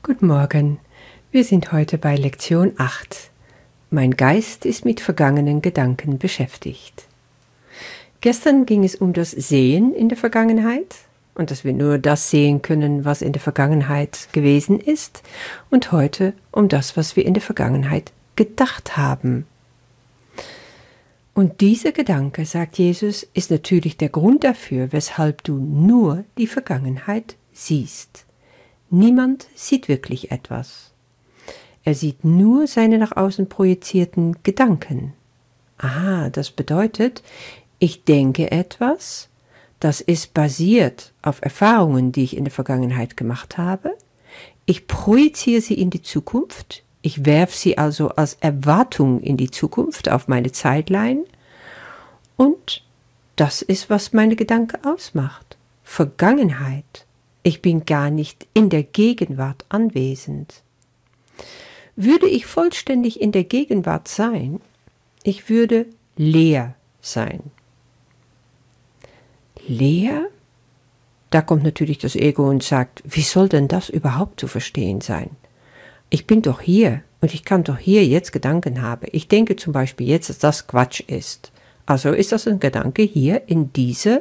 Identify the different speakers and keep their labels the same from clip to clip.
Speaker 1: Guten Morgen, wir sind heute bei Lektion 8. Mein Geist ist mit vergangenen Gedanken beschäftigt. Gestern ging es um das Sehen in der Vergangenheit und dass wir nur das sehen können, was in der Vergangenheit gewesen ist, und heute um das, was wir in der Vergangenheit gedacht haben. Und dieser Gedanke, sagt Jesus, ist natürlich der Grund dafür, weshalb du nur die Vergangenheit siehst. Niemand sieht wirklich etwas. Er sieht nur seine nach außen projizierten Gedanken. Aha, das bedeutet, ich denke etwas, das ist basiert auf Erfahrungen, die ich in der Vergangenheit gemacht habe. Ich projiziere sie in die Zukunft. Ich werfe sie also als Erwartung in die Zukunft auf meine Zeitline. Und das ist, was meine Gedanken ausmacht. Vergangenheit. Ich bin gar nicht in der Gegenwart anwesend. Würde ich vollständig in der Gegenwart sein, ich würde leer sein. Leer? Da kommt natürlich das Ego und sagt, wie soll denn das überhaupt zu verstehen sein? Ich bin doch hier und ich kann doch hier jetzt Gedanken haben. Ich denke zum Beispiel jetzt, dass das Quatsch ist. Also ist das ein Gedanke hier in dieser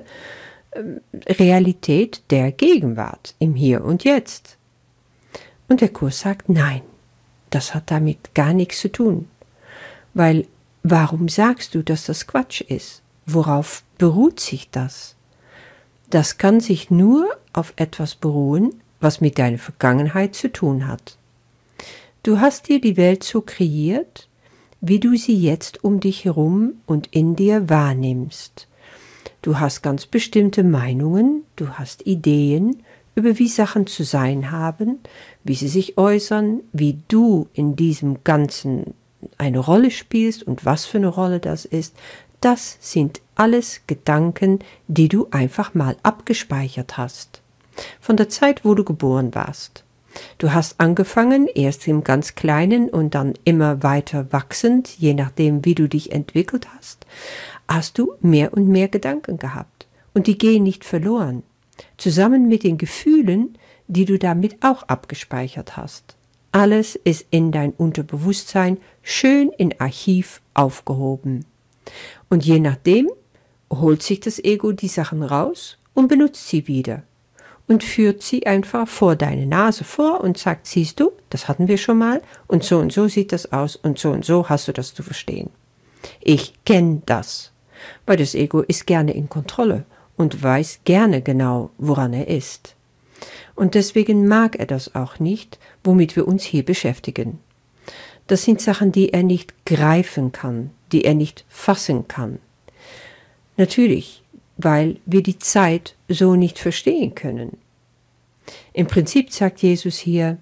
Speaker 1: Realität der Gegenwart, im Hier und Jetzt. Und der Kurs sagt, nein, das hat damit gar nichts zu tun. Weil, warum sagst du, dass das Quatsch ist? Worauf beruht sich das? Das kann sich nur auf etwas beruhen, was mit deiner Vergangenheit zu tun hat. Du hast dir die Welt so kreiert, wie du sie jetzt um dich herum und in dir wahrnimmst. Du hast ganz bestimmte Meinungen, du hast Ideen über wie Sachen zu sein haben, wie sie sich äußern, wie du in diesem Ganzen eine Rolle spielst und was für eine Rolle das ist. Das sind alles Gedanken, die du einfach mal abgespeichert hast. Von der Zeit, wo du geboren warst. Du hast angefangen, erst im ganz Kleinen und dann immer weiter wachsend, je nachdem, wie du dich entwickelt hast du mehr und mehr Gedanken gehabt. Und die gehen nicht verloren. Zusammen mit den Gefühlen, die du damit auch abgespeichert hast. Alles ist in dein Unterbewusstsein schön in Archiv aufgehoben. Und je nachdem holt sich das Ego die Sachen raus und benutzt sie wieder. Und führt sie einfach vor deine Nase vor und sagt, siehst du, das hatten wir schon mal und so sieht das aus und so hast du das zu verstehen. Ich kenne das, weil das Ego ist gerne in Kontrolle und weiß gerne genau, woran er ist. Und deswegen mag er das auch nicht, womit wir uns hier beschäftigen. Das sind Sachen, die er nicht greifen kann, die er nicht fassen kann. Natürlich, weil wir die Zeit so nicht verstehen können. Im Prinzip sagt Jesus hier,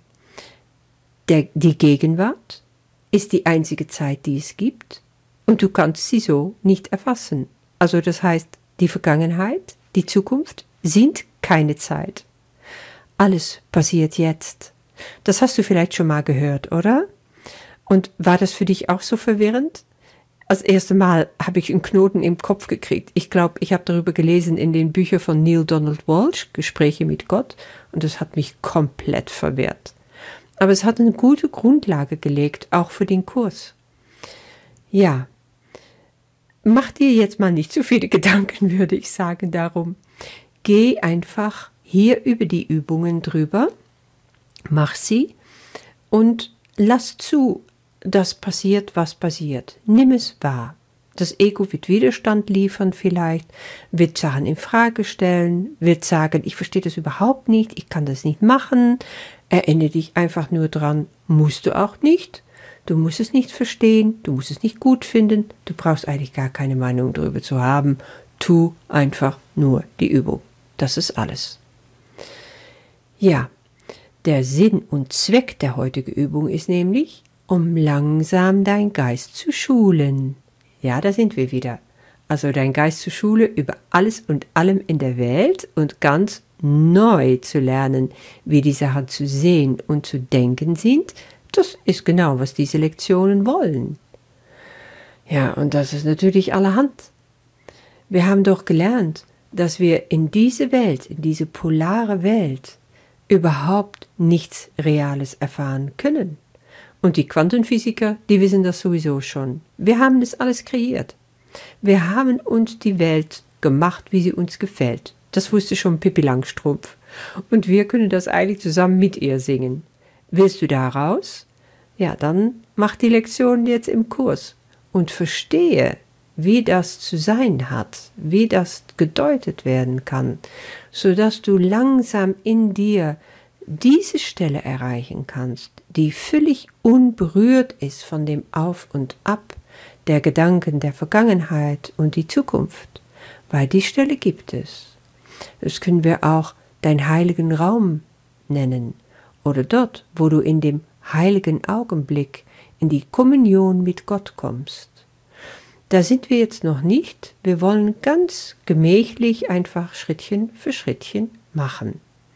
Speaker 1: die Gegenwart ist die einzige Zeit, die es gibt, und du kannst sie so nicht erfassen. Also das heißt, die Vergangenheit, die Zukunft sind keine Zeit. Alles passiert jetzt. Das hast du vielleicht schon mal gehört, oder? Und war das für dich auch so verwirrend? Das erste Mal habe ich einen Knoten im Kopf gekriegt. Ich glaube, ich habe darüber gelesen in den Büchern von Neale Donald Walsch, Gespräche mit Gott, und das hat mich komplett verwirrt. Aber es hat eine gute Grundlage gelegt, auch für den Kurs. Ja, mach dir jetzt mal nicht zu viele Gedanken, würde ich sagen, darum. Geh einfach hier über die Übungen drüber, mach sie und lass zu, dass passiert, was passiert. Nimm es wahr. Das Ego wird Widerstand liefern vielleicht, wird Sachen in Frage stellen, wird sagen, ich verstehe das überhaupt nicht, ich kann das nicht machen. Erinnere dich einfach nur dran, musst du auch nicht. Du musst es nicht verstehen, du musst es nicht gut finden, du brauchst eigentlich gar keine Meinung darüber zu haben. Tu einfach nur die Übung. Das ist alles. Ja, der Sinn und Zweck der heutigen Übung ist nämlich, um langsam dein Geist zu schulen. Ja, da sind wir wieder. Also dein Geist zu schulen über alles und allem in der Welt und ganz neu zu lernen, wie die Sachen zu sehen und zu denken sind. Das ist genau, was diese Lektionen wollen. Ja, und das ist natürlich allerhand. Wir haben doch gelernt, dass wir in diese Welt, in diese polare Welt, überhaupt nichts Reales erfahren können. Und die Quantenphysiker, die wissen das sowieso schon. Wir haben das alles kreiert. Wir haben uns die Welt gemacht, wie sie uns gefällt. Das wusste schon Pippi Langstrumpf. Und wir können das eigentlich zusammen mit ihr singen. Willst du da raus? Ja, dann mach die Lektion jetzt im Kurs und verstehe, wie das zu sein hat, wie das gedeutet werden kann, sodass du langsam in dir diese Stelle erreichen kannst, die völlig unberührt ist von dem Auf und Ab der Gedanken der Vergangenheit und die Zukunft, weil die Stelle gibt es. Das können wir auch deinen heiligen Raum nennen oder dort, wo du in dem heiligen Augenblick in die Kommunion mit Gott kommst. Da sind wir jetzt noch nicht, wir wollen ganz gemächlich einfach Schrittchen für Schrittchen machen.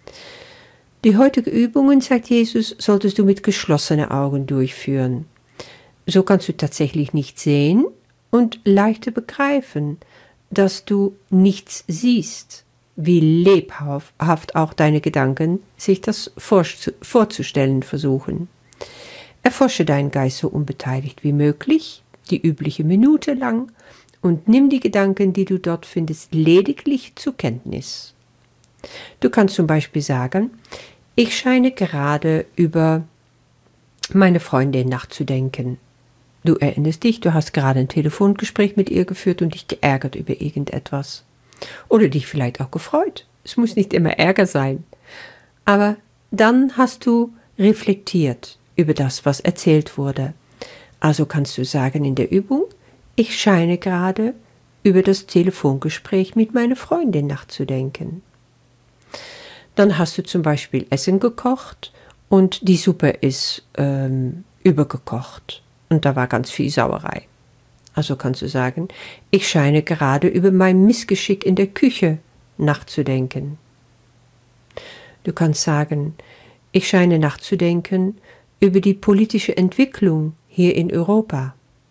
Speaker 1: Die heutige Übungen, sagt Jesus, solltest du mit geschlossenen Augen durchführen. So kannst du tatsächlich nicht sehen und leichter begreifen, dass du nichts siehst, wie lebhaft auch deine Gedanken sich das vorzustellen versuchen. Erforsche deinen Geist so unbeteiligt wie möglich, die übliche Minute lang, und nimm die Gedanken, die du dort findest, lediglich zur Kenntnis. Du kannst zum Beispiel sagen, ich scheine gerade über meine Freundin nachzudenken. Du erinnerst dich, du hast gerade ein Telefongespräch mit ihr geführt und dich geärgert über irgendetwas. Oder dich vielleicht auch gefreut. Es muss nicht immer Ärger sein. Aber dann hast du reflektiert über das, was erzählt wurde. Also kannst du sagen in der Übung, ich scheine gerade über das Telefongespräch mit meiner Freundin nachzudenken. Dann hast du zum Beispiel Essen gekocht und die Suppe ist übergekocht und da war ganz viel Sauerei. Also kannst du sagen, ich scheine gerade über mein Missgeschick in der Küche nachzudenken. Du kannst sagen, ich scheine nachzudenken über die politische Entwicklung hier in Europa.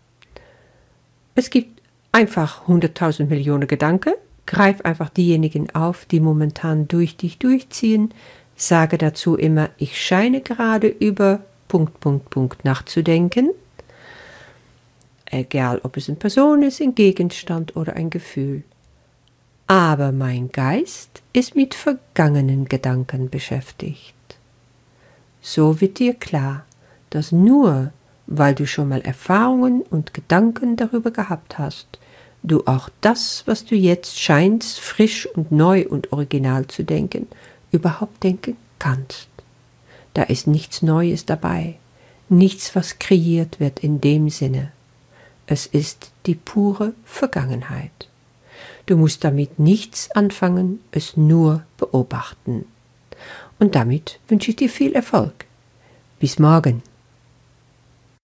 Speaker 1: Es gibt einfach 100.000 Millionen Gedanken. Greif einfach diejenigen auf, die momentan durch dich durchziehen. Sage dazu immer, ich scheine gerade über ... nachzudenken. Egal, ob es eine Person ist, ein Gegenstand oder ein Gefühl. Aber mein Geist ist mit vergangenen Gedanken beschäftigt. So wird dir klar, dass nur, weil du schon mal Erfahrungen und Gedanken darüber gehabt hast, du auch das, was du jetzt scheinst, frisch und neu und original zu denken, überhaupt denken kannst. Da ist nichts Neues dabei, nichts, was kreiert wird in dem Sinne. Es ist die pure Vergangenheit. Du musst damit nichts anfangen, es nur beobachten. Und damit wünsche ich dir viel Erfolg. Bis morgen.